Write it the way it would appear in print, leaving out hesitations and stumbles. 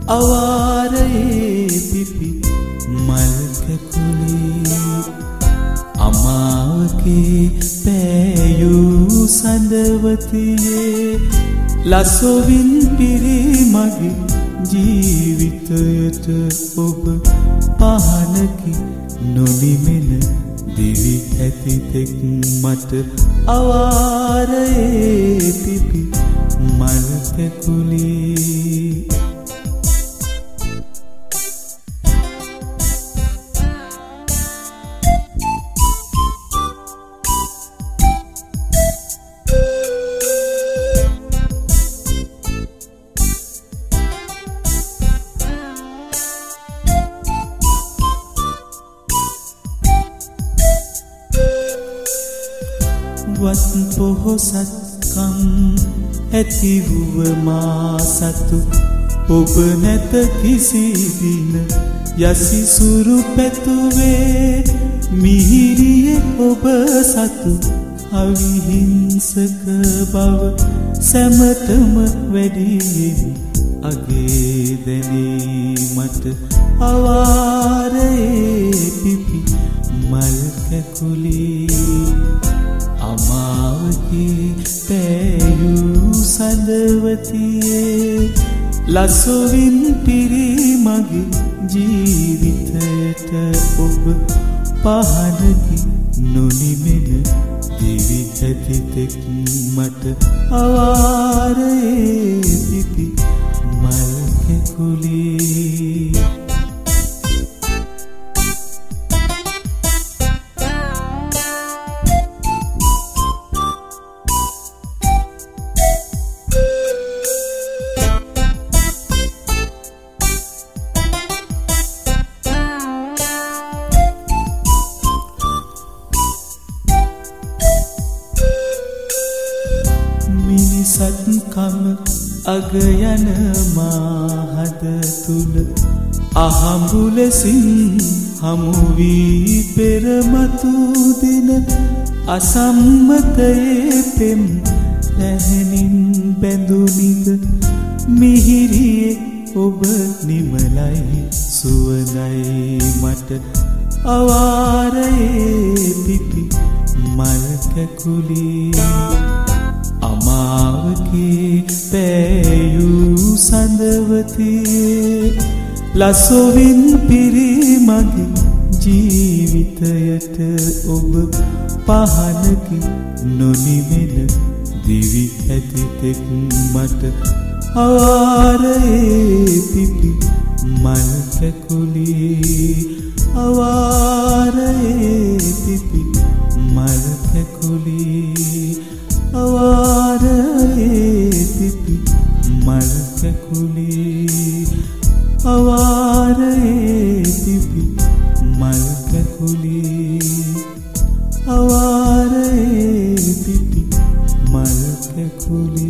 අවාරයේ පිපි මල් කැකුලේ අමාවගේ පෑයූ සඳවතියේ ලසොවින් පිරි මගේ ජීවිතයට ඔබ පහනකි නොනිමෙන දිවි ඇතිතෙක් මට අවාරයේ පිපි මල් කැකුලේ වත් පොහොසත්කම් ඇතිවුව මා සතු ඔබ නැත කිසි දින යසිසුරු පැතුවේ මිහිරියේ ඔබ සතු අවිහිංසක බව සැමටම වැඩියෙන් අගේ දැනීමට අවාරයේ පිපි මල් කැකුලේ අමාවගේ පෑයූ සඳවතියේ ලසොවින් පිරි මගේ ජීවිතයට ඔබ පහනකි නොනිමෙන දිවි ඇතිතෙක් මට අවාරයේ පිපි මල් කැකුලේ මිනිසත්කම අග යන මාහද තුල අහඹු ලෙසින් හමු වී පෙරමතු දින අසම්මතයේ පෙම් පැහැනින් බැඳුනිද මිහිරියේ ඔබ නිමලයි සුවඳයි මට අවාරයේ පිපි මල් කැකුලේ අමාවගේ පෑයූ සඳවතියේ ලසොවින් පිරි මගේ ජීවිතයට ඔබ පහනකි නොනිමෙන දිවි ඇතිතෙක් මට අවාරයේ පිපි මල් කැකුලේ අවාරයේ පිපි මල් කැකුලේ අවාරයේ පිපි මල් කැකුලේ අවාරයේ පිපි මල් කැකුලේ අවාරයේ පිපි මල් කැකුලේ